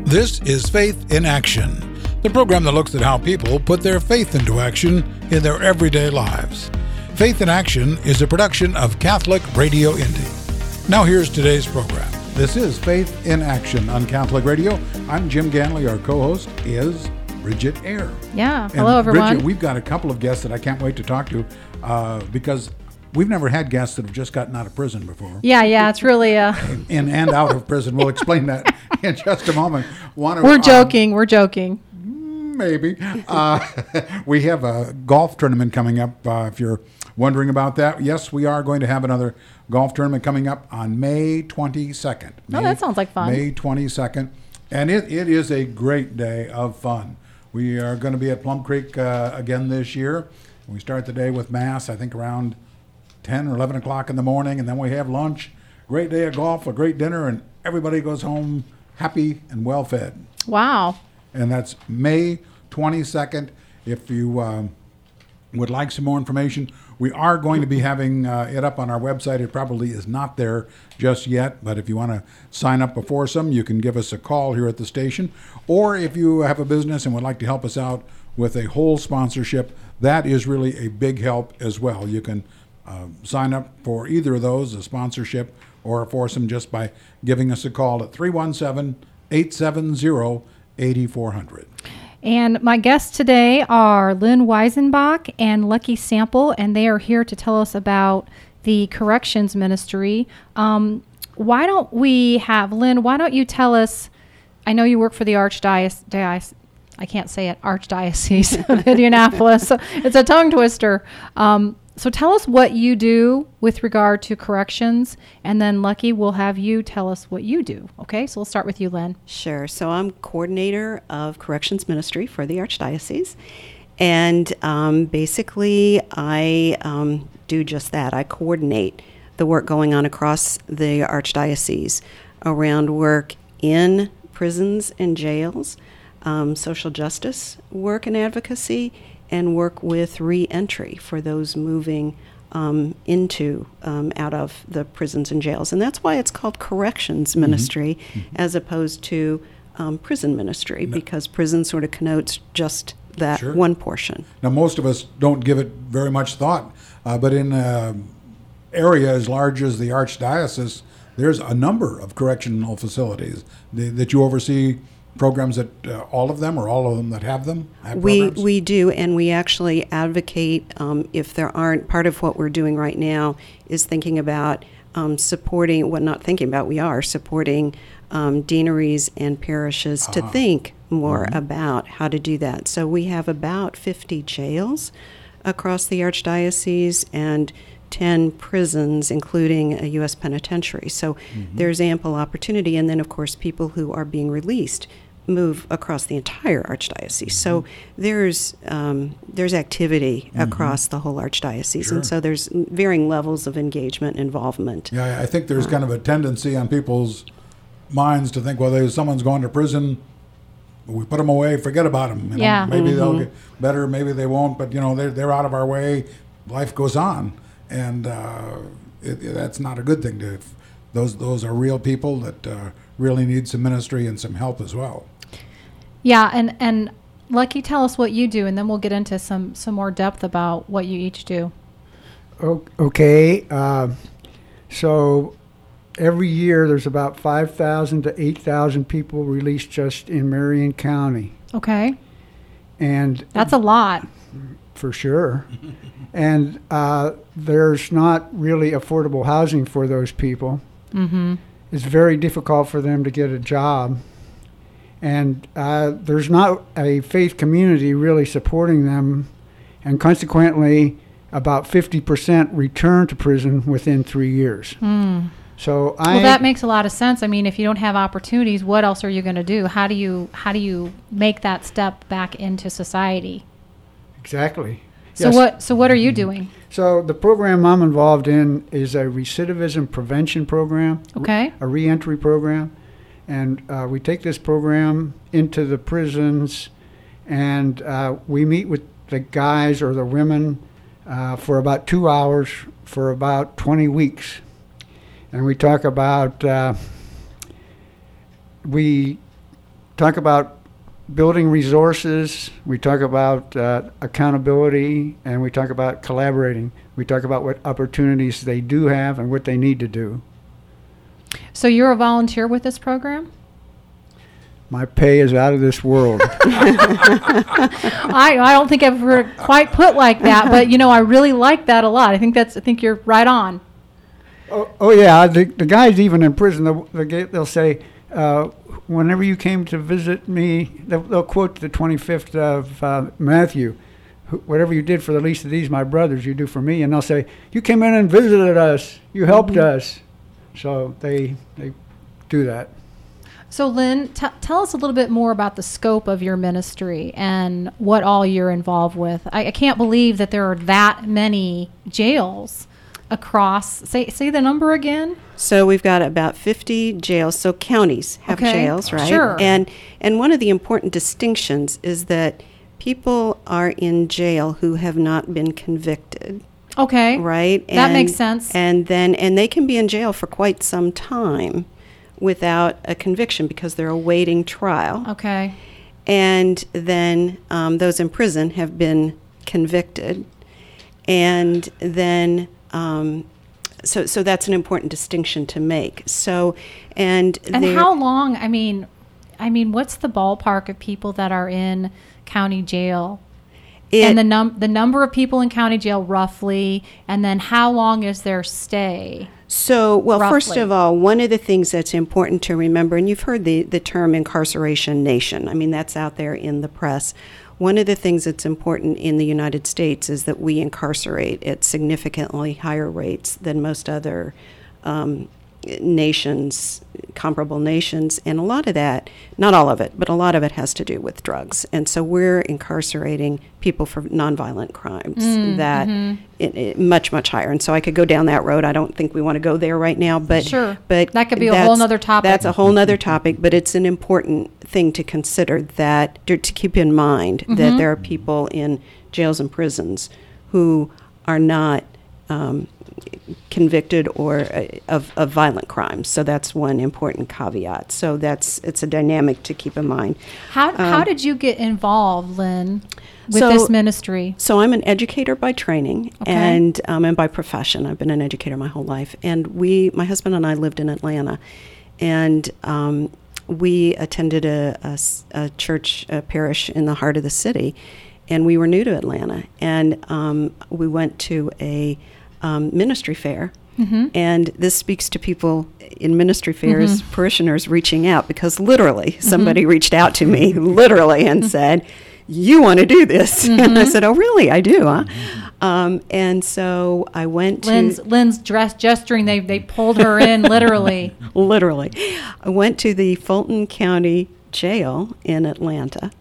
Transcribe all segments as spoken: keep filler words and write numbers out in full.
This is Faith in Action, the program that looks at how people put their faith into action in their everyday lives. Faith in Action is a production of Catholic Radio Indy. Now here's today's program. This is Faith in Action on Catholic Radio. I'm Jim Ganley. Our co-host is Bridget Eyre. Yeah. And hello, everyone. Bridget, we've got a couple of guests that I can't wait to talk to uh, because we've never had guests that have just gotten out of prison before. Yeah, yeah. It's really uh in and out of prison. We'll explain that in just a moment. One of, We're joking. Um, we're joking. Maybe. Uh, we have a golf tournament coming up. Uh, if you're wondering about that, yes, we are going to have another golf tournament coming up on May twenty-second. May, Oh, that sounds like fun. May twenty-second. And it, it is a great day of fun. We are going to be at Plum Creek uh, again this year. We start the day with Mass, I think around ten or eleven o'clock in the morning, and then we have lunch. Great day of golf, a great dinner, and everybody goes home happy and well fed. Wow. And that's May twenty-second. If you um, would like some more information, we are going to be having uh, it up on our website. It probably is not there just yet, but if you want to sign up before some, you can give us a call here at the station. Or if you have a business and would like to help us out with a whole sponsorship, that is really a big help as well. You can uh, sign up for either of those, a sponsorship or a foursome, just by giving us a call at three one seven, eight seven zero, eight four zero zero. And my guests today are Lynn Weisenbach and Lucky Sample, and they are here to tell us about the corrections ministry. Um, why don't we have, Lynn, why don't you tell us, I know you work for the Archdiocese, I can't say it, Archdiocese of Indianapolis. So it's a tongue twister. Um, so tell us what you do with regard to corrections, and then Lucky will have you tell us what you do. Okay, so we'll start with you, Lynn. Sure. So I'm coordinator of corrections ministry for the Archdiocese. And um, basically, I um, do just that. I coordinate the work going on across the Archdiocese around work in prisons and jails, um, social justice work and advocacy, and work with re-entry for those moving um, into, um, out of the prisons and jails. And that's why it's called corrections ministry mm-hmm. as opposed to um, prison ministry, no. because prison sort of connotes just that sure. one portion. Now, most of us don't give it very much thought, uh, but in an area as large as the Archdiocese, there's a number of correctional facilities that you oversee. Programs that uh, all of them or all of them that have them? Have we programs? we do, and we actually advocate um, if there aren't. Part of what we're doing right now is thinking about um, supporting, well, not thinking about, we are supporting um, deaneries and parishes uh-huh. to think more mm-hmm. about how to do that. So we have about fifty jails across the Archdiocese and ten prisons, including a U S penitentiary. So mm-hmm. there's ample opportunity. And then, of course, people who are being released move across the entire Archdiocese. Mm-hmm. So there's um, there's activity mm-hmm. across the whole Archdiocese. Sure. And so there's varying levels of engagement and involvement. Yeah, I think there's uh, kind of a tendency on people's minds to think, well, there's someone's going to prison, we put them away, forget about them. You know, yeah. Maybe mm-hmm. they'll get better, maybe they won't, but, you know, they're, they're out of our way. Life goes on. And uh, it, it, that's not a good thing. To those those are real people that uh, really need some ministry and some help as well. Yeah, and, and Lucky, tell us what you do, and then we'll get into some, some more depth about what you each do. Okay, uh, so every year there's about five thousand to eight thousand people released just in Marion County. Okay. And that's a lot. For sure. And uh, there's not really affordable housing for those people. Mm-hmm. It's very difficult for them to get a job. And uh, there's not a faith community really supporting them. And consequently, about fifty percent return to prison within three years. Mm. So I, well, that makes a lot of sense. I mean, if you don't have opportunities, what else are you going to do? How do you how do you make that step back into society? Exactly. So yes. what so what are you doing? So the program I'm involved in is a recidivism prevention program. Okay. A reentry program. And uh, we take this program into the prisons, and uh, we meet with the guys or the women uh, for about two hours for about twenty weeks. And we talk about, uh, we talk about building resources, we talk about uh, accountability, and we talk about collaborating. We talk about what opportunities they do have and what they need to do. So you're a volunteer with this program? My pay is out of this world. I, I don't think I've heard quite put like that, but you know, I really like that a lot. I think that's, I think you're right on. Oh, oh yeah, the, the guys even in prison, they'll, they'll say, uh, whenever you came to visit me, they'll, they'll quote the twenty-fifth of uh, Matthew, whatever you did for the least of these, my brothers, you do for me. And they'll say, you came in and visited us, you helped mm-hmm. us. So they they do that. So Lynn, t- tell us a little bit more about the scope of your ministry and what all you're involved with. I, I can't believe that there are that many jails across. Say say the number again. So we've got about fifty jails. So counties have okay. jails, right? Sure. And and one of the important distinctions is that people are in jail who have not been convicted. Okay. Right? That and, makes sense. And then and they can be in jail for quite some time without a conviction because they're awaiting trial. Okay. And then um, those in prison have been convicted. And then um, so so that's an important distinction to make. So and And how long, I mean I mean what's the ballpark of people that are in county jail? It, and the num the number of people in county jail roughly, and then how long is their stay? So, well, roughly? First of all, one of the things that's important to remember, and you've heard the, the term incarceration nation. I mean, that's out there in the press. One of the things that's important in the United States is that we incarcerate at significantly higher rates than most other um, nations, comparable nations, and a lot of that, not all of it, but a lot of it has to do with drugs. And so we're incarcerating people for nonviolent crimes Mm, that mm-hmm. it, it, much, much higher. And so I could go down that road. I don't think we want to go there right now, but sure. but that could be a whole nother topic. That's a whole nother topic, but it's an important thing to consider, that to, to keep in mind mm-hmm. that there are people in jails and prisons who are not um, convicted or uh, of, of violent crimes. So that's one important caveat. So that's it's a dynamic to keep in mind. How um, how did you get involved, Lynn, with so, this ministry? So I'm an educator by training okay. and um, and by profession. I've been an educator my whole life. And we, my husband and I, lived in Atlanta, and um, we attended a, a, a church, a parish in the heart of the city, and we were new to Atlanta, and um, we went to a Um, ministry fair, mm-hmm. and this speaks to people in ministry fairs, mm-hmm. parishioners reaching out, because literally mm-hmm. somebody reached out to me, literally, and said, "You want to do this?" Mm-hmm. And I said, "Oh, really? I do, huh?" Mm-hmm. Um, and so I went Lynn's, to... Lynn's dress gesturing, they, they pulled her in, literally. Literally. I went to the Fulton County Jail in Atlanta,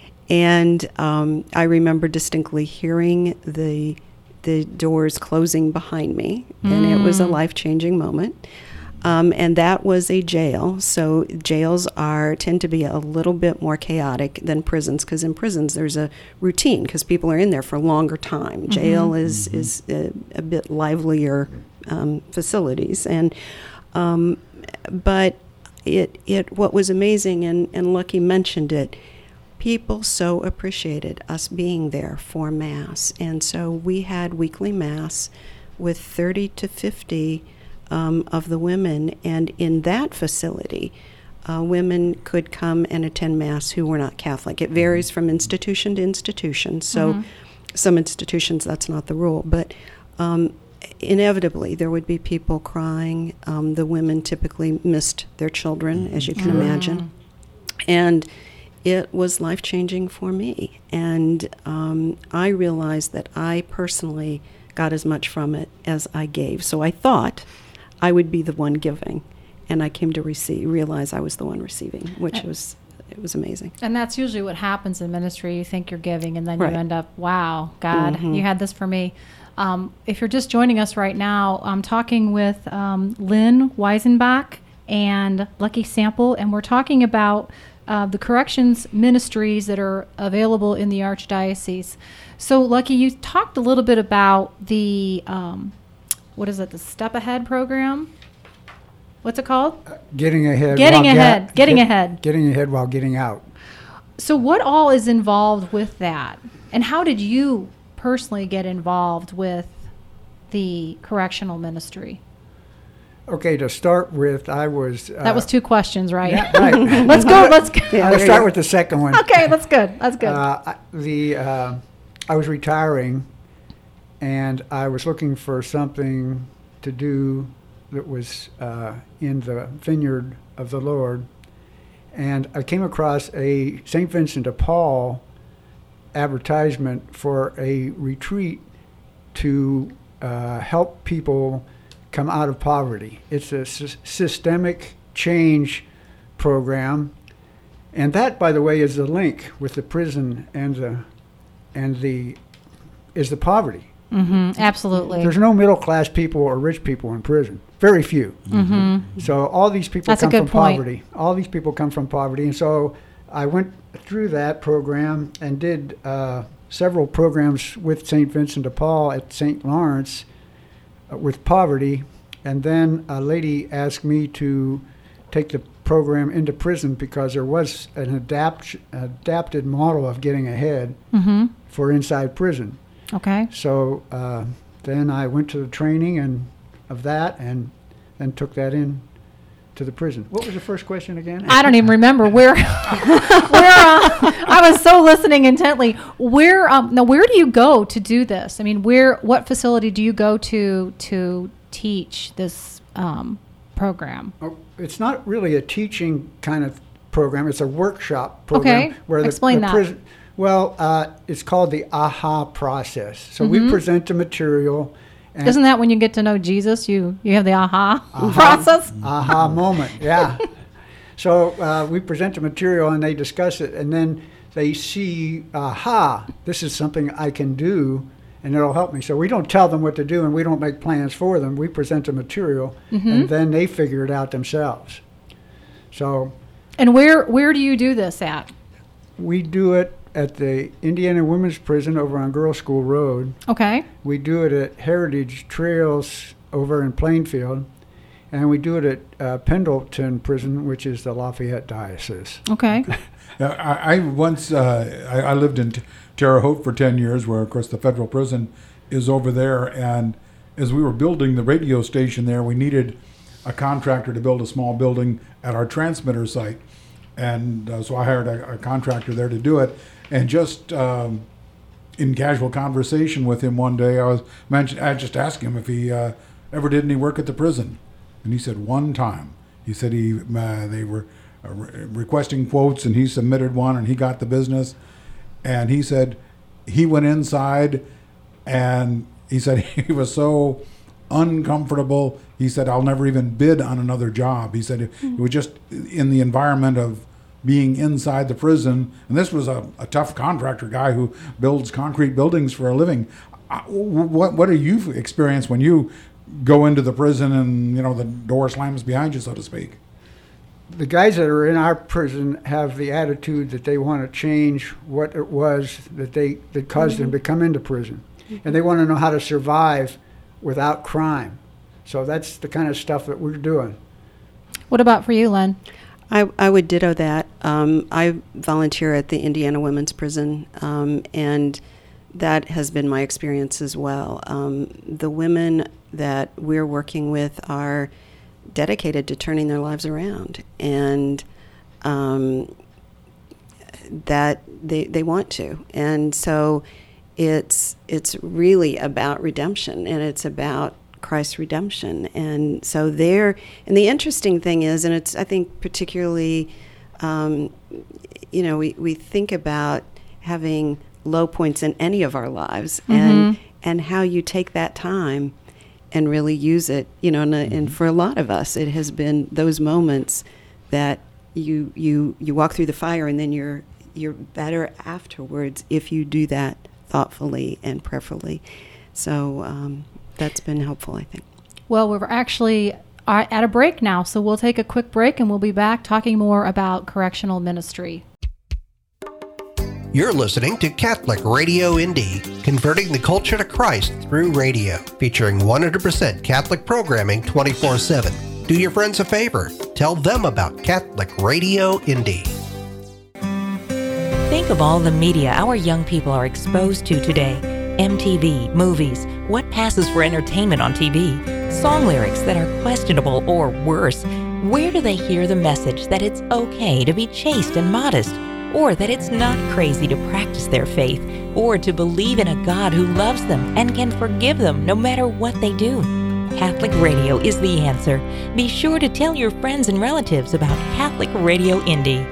and um, I remember distinctly hearing the the doors closing behind me, and mm. it was a life-changing moment. Um, and that was a jail. So jails are tend to be a little bit more chaotic than prisons, because in prisons there's a routine, because people are in there for a longer time. Mm-hmm. Jail is mm-hmm. is a, a bit livelier um, facilities, and um, but it it what was amazing, and and Lucky mentioned it. People so appreciated us being there for Mass. And so we had weekly Mass with thirty to fifty um, of the women. And in that facility, uh, women could come and attend Mass who were not Catholic. It varies from institution to institution. So mm-hmm. some institutions, that's not the rule. But um, inevitably, there would be people crying. Um, the women typically missed their children, as you can mm-hmm. imagine. And it was life-changing for me, and um, I realized that I personally got as much from it as I gave. So I thought I would be the one giving, and I came to receive, realize I was the one receiving, which was it was amazing. And that's usually what happens in ministry. You think you're giving, and then right. you end up, wow, God, mm-hmm. you had this for me. Um, if you're just joining us right now, I'm talking with um, Lynn Weisenbach and Lucky Sample, and we're talking about Uh, the corrections ministries that are available in the Archdiocese. So, Lucky, you talked a little bit about the, um, what is it, the Step Ahead program? What's it called? Getting ahead. Getting while ahead. get- Getting get- ahead. Getting ahead while getting out. So what all is involved with that? And how did you personally get involved with the correctional ministry? Okay, to start with, I was. Uh, That was two questions, right? Yeah, right. Let's go. Let's go. Yeah, I'll there start you with the second one. Okay, that's good. That's good. Uh, I- the uh, I was retiring, and I was looking for something to do that was uh, in the vineyard of the Lord, and I came across a Saint Vincent de Paul advertisement for a retreat to uh, help people come out of poverty. It's a sy- systemic change program. And that, by the way, is the link with the prison and the and the is the poverty. Mm-hmm. Absolutely. There's no middle class people or rich people in prison. Very few. Mm-hmm. So all these people That's a come good from point. poverty. All these people come from poverty, and so I went through that program and did uh, several programs with Saint Vincent de Paul at Saint Lawrence uh, with poverty, and then a lady asked me to take the program into prison because there was an adapt adapted model of getting ahead Mm-hmm. for inside prison. Okay. So uh, then I went to the training and of that, and then took that in to the prison. What was the first question again? I don't even remember where. where uh, I was so listening intently. Where um now where do you go to do this? I mean, where what facility do you go to to teach this um, program? Oh, it's not really a teaching kind of program. It's a workshop program. Okay. Explain that. Prison, well, uh, it's called the AHA process. So we present the material. And Isn't that when you get to know Jesus? You you have the aha process. aha moment, yeah. So uh, we present the material and they discuss it, and then they see, aha, this is something I can do, and it'll help me. So we don't tell them what to do, and we don't make plans for them. We present the material, and then they figure it out themselves. So And where where do you do this at? we do it at the Indiana Women's Prison over on Girls School Road. Okay. We do it at Heritage Trails over in Plainfield. And we do it at uh, Pendleton Prison, which is the Lafayette Diocese. Okay. Yeah, I, I once uh, I, I lived in T- Terre Haute for ten years, where of course the federal prison is over there. And as we were building the radio station there, we needed a contractor to build a small building at our transmitter site, and uh, so I hired a, a contractor there to do it. And just um, in casual conversation with him one day, I was mentioned. I just asked him if he uh, ever did any work at the prison, and he said one time. He said he uh, they were uh, re- requesting quotes, and he submitted one, and he got the business. And he said he went inside, and he said he was so uncomfortable. He said, I'll never even bid on another job. He said it, it was just in the environment of being inside the prison. And this was a, a tough contractor guy who builds concrete buildings for a living. Uh, What what do you experience when you go into the prison and, you know, the door slams behind you, so to speak? The guys that are in our prison have the attitude that they want to change what it was that they that caused them to come into prison. And they want to know how to survive without crime. So that's the kind of stuff that we're doing. What about for you, Len? I, I would ditto that. Um, I volunteer at the Indiana Women's Prison, um, and that has been my experience as well. Um, the women that we're working with are dedicated to turning their lives around, and um, that they they want to. And so it's it's really about redemption, and it's about Christ's redemption. And so there, and the interesting thing is, and it's, I think, particularly, um, you know, we, we think about having low points in any of our lives, mm-hmm. and and how you take that time and really use it, you know, and, mm-hmm. and for a lot of us, it has been those moments that you you you walk through the fire, and then you're you're better afterwards if you do that thoughtfully and prayerfully. So um, that's been helpful, I think. Well, we're actually at a break now, so we'll take a quick break and we'll be back talking more about correctional ministry. You're listening to Catholic Radio Indy, converting the culture to Christ through radio, featuring one hundred percent Catholic programming twenty-four seven. Do your friends a favor. Tell them about Catholic Radio Indy. Think of all the media our young people are exposed to today. M T V, movies, what passes for entertainment on T V, song lyrics that are questionable or worse. Where do they hear the message that it's okay to be chaste and modest, or that it's not crazy to practice their faith, or to believe in a God who loves them and can forgive them no matter what they do? Catholic Radio is the answer. Be sure to tell your friends and relatives about Catholic Radio Indy.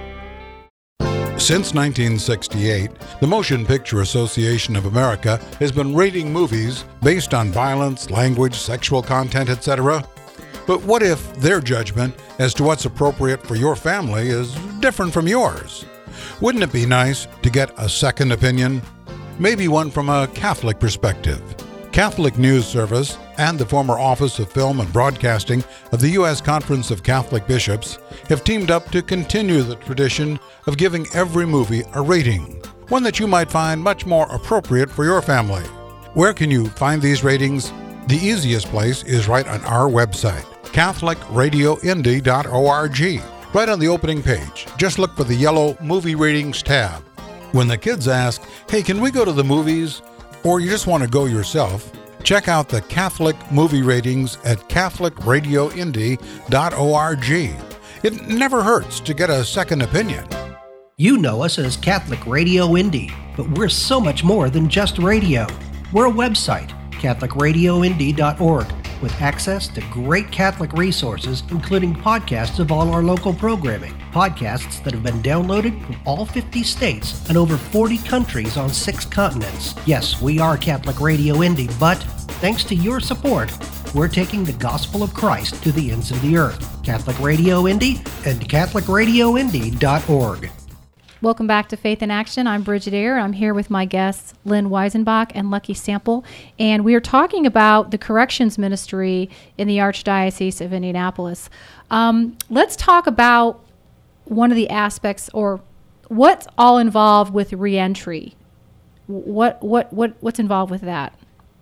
Since nineteen sixty-eight, the Motion Picture Association of America has been rating movies based on violence, language, sexual content, et cetera. But what if their judgment as to what's appropriate for your family is different from yours? Wouldn't it be nice to get a second opinion? Maybe one from a Catholic perspective. Catholic News Service and the former Office of Film and Broadcasting of the U S Conference of Catholic Bishops have teamed up to continue the tradition of giving every movie a rating, one that you might find much more appropriate for your family. Where can you find these ratings? The easiest place is right on our website, Catholic Radio Indy dot org. Right on the opening page, just look for the yellow Movie Ratings tab. When the kids ask, hey, can we go to the movies? Or you just want to go yourself, check out the Catholic Movie Ratings at Catholic Radio Indy dot org. It never hurts to get a second opinion. You know us as Catholic Radio Indy, but we're so much more than just radio. We're a website, Catholic Radio Indy dot org, with access to great Catholic resources, including podcasts of all our local programming. Podcasts that have been downloaded from all fifty states and over forty countries on six continents. Yes, we are Catholic Radio Indy, but thanks to your support, we're taking the gospel of Christ to the ends of the earth. Catholic Radio Indy and Catholic Radio Indy dot org. Welcome back to Faith in Action. I'm Bridget Eyre. I'm here with my guests, Lynn Weisenbach and Lucky Sample, and we are talking about the corrections ministry in the Archdiocese of Indianapolis. Um, let's talk about one of the aspects, or what's all involved with reentry. What what what what's involved with that?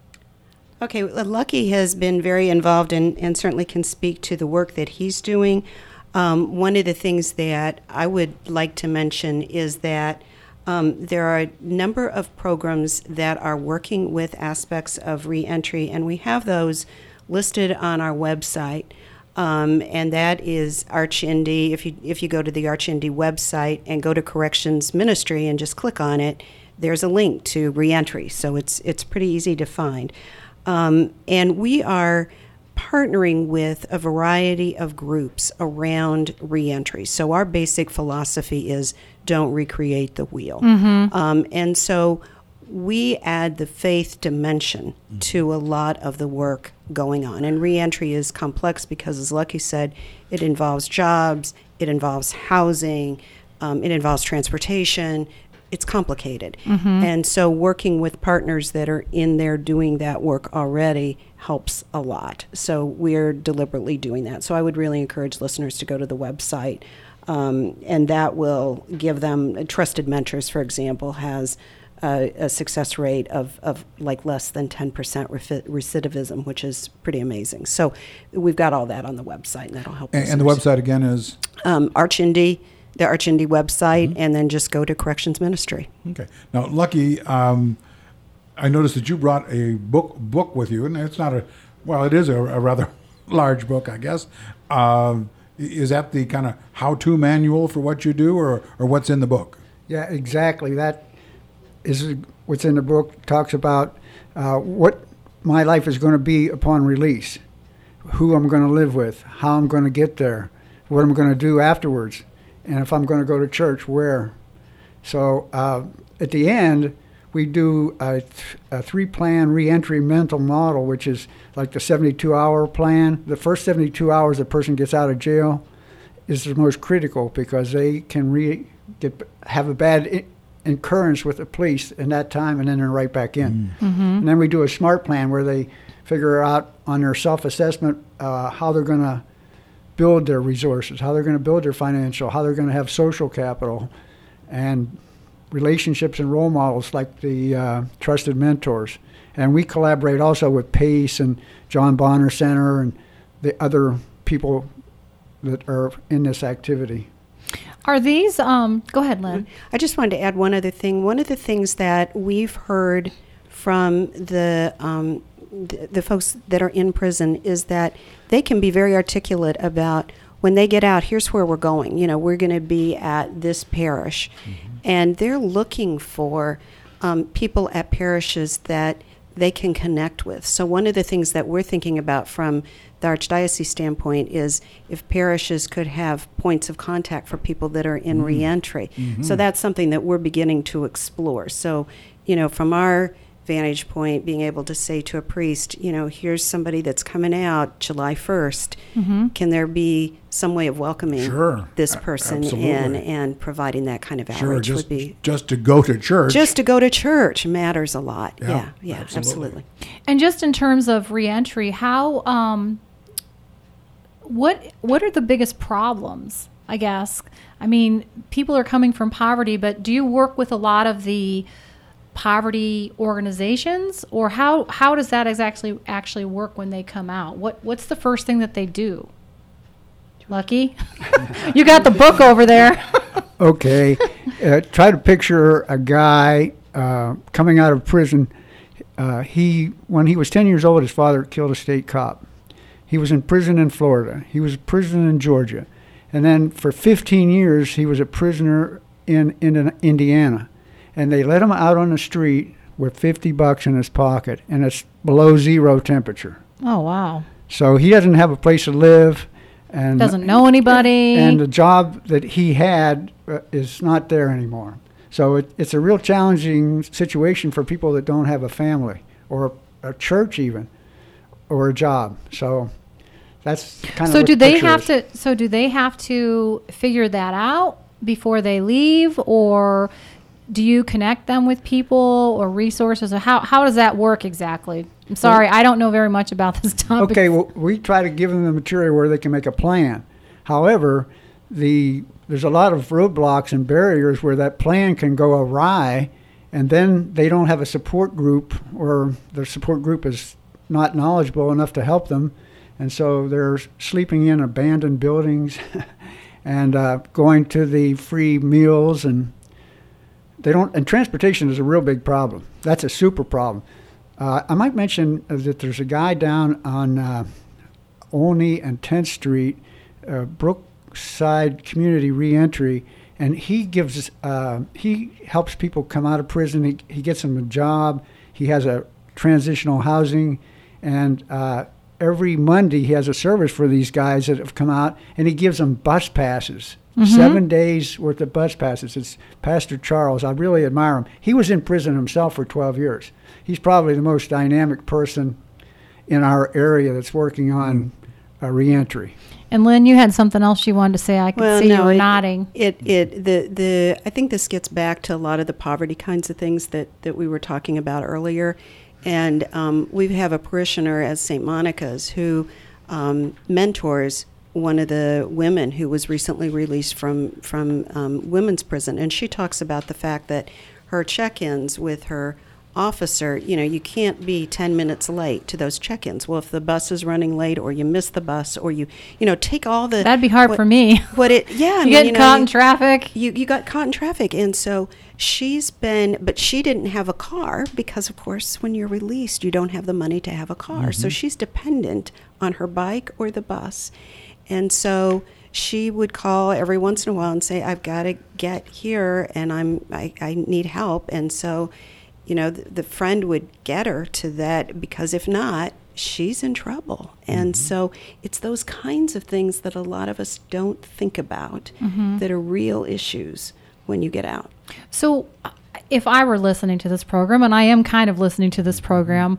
Okay, well, Lucky has been very involved and, and certainly can speak to the work that he's doing. Um, one of the things that I would like to mention is that um, there are a number of programs that are working with aspects of reentry, and we have those listed on our website. Um, and that is ArchIndy. If you if you go to the ArchIndy website and go to Corrections Ministry and just click on it, there's a link to reentry. So it's it's pretty easy to find. Um, and we are partnering with a variety of groups around reentry. So our basic philosophy is don't recreate the wheel. Mm-hmm. Um, and so we add the faith dimension to a lot of the work going on. And reentry is complex because, as Lucky said, it involves jobs, it involves housing, um, it involves transportation. It's complicated. Mm-hmm. And so working with partners that are in there doing that work already helps a lot. So we're deliberately doing that. So I would really encourage listeners to go to the website, um, and that will give them, Trusted Mentors, for example, has a, a success rate of, of like less than ten percent recidivism, which is pretty amazing. So we've got all that on the website, and that'll help. And, and the website again is? Um, ArchIndy. The ArchIndy website, mm-hmm. and then just go to Corrections Ministry. Okay. Now, Lucky, um, I noticed that you brought a book book with you, and it's not a, well, it is a, a rather large book, I guess. Um, is that the kind of how-to manual for what you do, or, or what's in the book? Yeah, exactly. That is what's in the book. Talks about uh, what my life is going to be upon release, who I'm going to live with, how I'm going to get there, what I'm going to do afterwards. And if I'm going to go to church, where? So uh, at the end, we do a, th- a three-plan reentry mental model, which is like the seventy-two hour plan. The first seventy-two hours a person gets out of jail is the most critical because they can re- get have a bad I- occurrence with the police in that time, and then they're right back in. Mm-hmm. And then we do a SMART plan where they figure out on their self-assessment uh, how they're going to build their resources, how they're going to build their financial, how they're going to have social capital, and relationships and role models like the uh, Trusted Mentors. And we collaborate also with PACE and John Bonner Center and the other people that are in this activity. Are these, um, go ahead, Lynn. I just wanted to add one other thing. One of the things that we've heard from the, um, the the folks that are in prison is that they can be very articulate about when they get out, here's where we're going. You know, we're going to be at this parish. Mm-hmm. And they're looking for um, people at parishes that they can connect with. So one of the things that we're thinking about from the Archdiocese standpoint is if parishes could have points of contact for people that are in mm-hmm. reentry. Mm-hmm. So that's something that we're beginning to explore. So, you know, from our vantage point, being able to say to a priest, you know, here's somebody that's coming out July first. Mm-hmm. Can there be some way of welcoming sure. this person Absolutely. in and providing that kind of outreach? Sure, just, would be just to go to church. Just to go to church matters a lot. Yeah, Yeah, yeah, absolutely. absolutely. And just in terms of reentry, how, um, what, what are the biggest problems, I guess? I mean, people are coming from poverty, but do you work with a lot of the poverty organizations, or how how does that exactly actually work when they come out? What what's the first thing that they do? Lucky, you got the book over there. Okay, uh, try to picture a guy uh, coming out of prison. Uh, he when he was ten years old, his father killed a state cop. He was in prison in Florida. He was in prison in Georgia, and then for fifteen years he was a prisoner in, in Indiana. And they let him out on the street with fifty bucks in his pocket, and it's below zero temperature. Oh, wow. So he doesn't have a place to live. And doesn't know anybody. And the job that he had uh, is not there anymore. So it, it's a real challenging situation for people that don't have a family or a, a church even, or a job. So that's kind of so what do the they picture have is. to so do they have to figure that out before they leave, or do you connect them with people or resources, or how, how does that work exactly? I'm sorry, well, I don't know very much about this topic. Okay, well, we try to give them the material where they can make a plan. However, the there's a lot of roadblocks and barriers where that plan can go awry, and then they don't have a support group, or their support group is not knowledgeable enough to help them, and so they're sleeping in abandoned buildings and uh, going to the free meals, and They don't, and transportation is a real big problem. That's a super problem. Uh, I might mention that there's a guy down on uh, Olney and tenth Street, uh, Brookside Community Reentry, and he gives, uh, he helps people come out of prison. He, he gets them a job. He has a transitional housing, and uh, every Monday he has a service for these guys that have come out, and he gives them bus passes. Mm-hmm. Seven days worth of bus passes. It's Pastor Charles. I really admire him. He was in prison himself for twelve years. He's probably the most dynamic person in our area that's working on uh, reentry. And Lynn, you had something else you wanted to say. I could well, see no, you were it, nodding. It, it, the, the, I think this gets back to a lot of the poverty kinds of things that, that we were talking about earlier. And um, we have a parishioner at Saint Monica's who um, mentors one of the women who was recently released from, from um, women's prison. And she talks about the fact that her check-ins with her officer, you know, you can't be ten minutes late to those check-ins. Well, if the bus is running late, or you miss the bus, or you, you know, take all the... That'd be hard what, for me. What it, yeah. I you mean, get you know, caught in you, traffic. You, you got caught in traffic. And so she's been, but she didn't have a car because, of course, when you're released, you don't have the money to have a car. Mm-hmm. So she's dependent on her bike or the bus. And so she would call every once in a while and say, I've got to get here, and I'm I, I need help. And so, you know, the, the friend would get her to that, because if not, she's in trouble. And mm-hmm. so it's those kinds of things that a lot of us don't think about mm-hmm. that are real issues when you get out. So if I were listening to this program, and I am kind of listening to this program,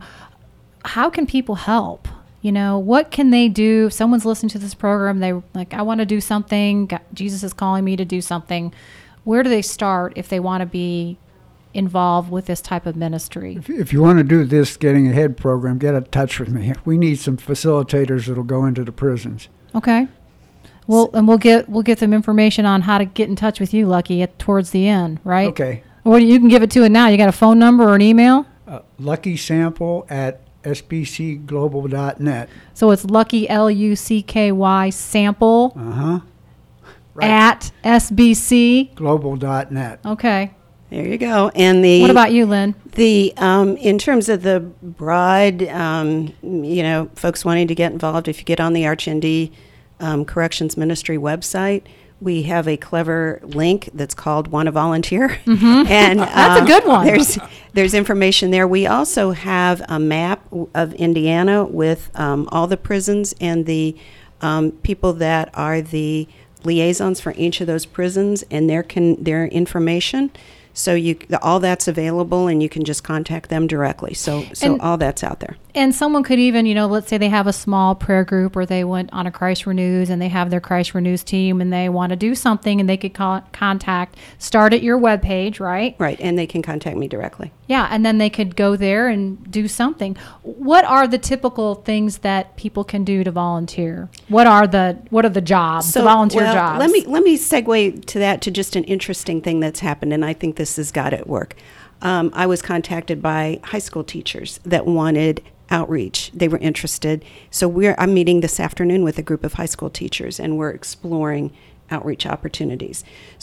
how can people help? You know, what can they do? If someone's listening to this program, they like, I want to do something. God, Jesus is calling me to do something. Where do they start if they want to be involved with this type of ministry? If, if you want to do this Getting Ahead program, get in touch with me. We need some facilitators that'll go into the prisons. Okay. Well, and we'll get we'll get some information on how to get in touch with you, Lucky, at towards the end, right? Okay. Or you can give it to it now. You got a phone number or an email? Uh, Lucky Sample at s b c global dot net. So it's Lucky, L U C K Y, sample Uh-huh. Right. at S B C. global dot net. Okay. There you go. And the What about you, Lynn? The um, in terms of the broad, um, you know, folks wanting to get involved, if you get on the ArchND um, Corrections Ministry website, we have a clever link that's called "Want to Volunteer," Mm-hmm. and That's um, a good one. There's there's information there. We also have a map of Indiana with um, all the prisons and the um, people that are the liaisons for each of those prisons and their can their information. So you all that's available, and you can just contact them directly. So so And- all that's out there. And someone could even, you know, let's say they have a small prayer group or they went on a Christ Renews and they have their Christ Renews team and they want to do something and they could call, contact, start at your webpage, right? Right, and they can contact me directly. Yeah, and then they could go there and do something. What are the typical things that people can do to volunteer? What are the what are the jobs, the volunteer well, jobs? Let me let me segue to that to just an interesting thing that's happened, and I think this has got at work. Um, I was contacted by high school teachers that wanted outreach. They were interested. So we're I'm meeting this afternoon with a group of high school teachers, and we're exploring outreach opportunities.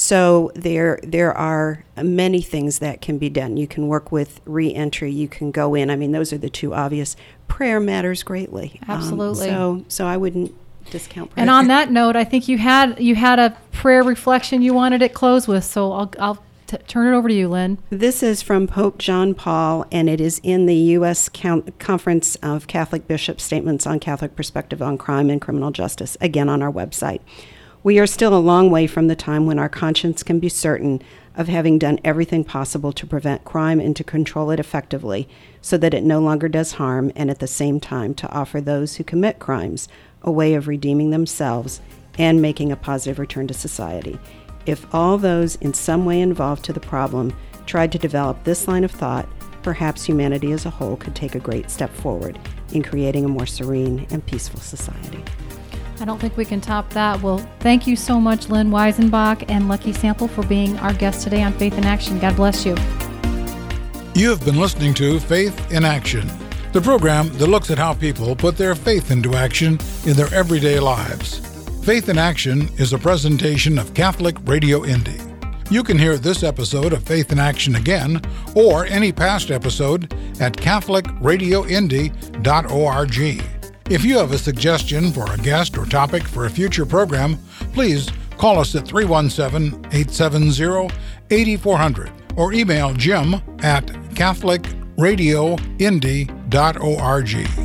So there there are many things that can be done. You can work with re-entry. You can go in. I mean, those are the two obvious. Prayer matters greatly. Um, Absolutely. so so I wouldn't discount prayer. And on that note, I think you had you had a prayer reflection you wanted it close with. So I'll I'll t- turn it over to you, Lynn. This is from Pope John Paul, and it is in the U S Count- Conference of Catholic Bishops' Statements on Catholic Perspective on Crime and Criminal Justice, again on our website. We are still a long way from the time when our conscience can be certain of having done everything possible to prevent crime and to control it effectively so that it no longer does harm, and at the same time to offer those who commit crimes a way of redeeming themselves and making a positive return to society. If all those in some way involved to the problem tried to develop this line of thought, perhaps humanity as a whole could take a great step forward in creating a more serene and peaceful society. I don't think we can top that. Well, thank you so much, Lynn Weisenbach and Lucky Sample, for being our guest today on Faith in Action. God bless you. You have been listening to Faith in Action, the program that looks at how people put their faith into action in their everyday lives. Faith in Action is a presentation of Catholic Radio Indy. You can hear this episode of Faith in Action again, or any past episode, at catholic radio indy dot org. If you have a suggestion for a guest or topic for a future program, please call us at three one seven, eight seven zero, eight four zero zero or email Jim at catholic radio indy dot org.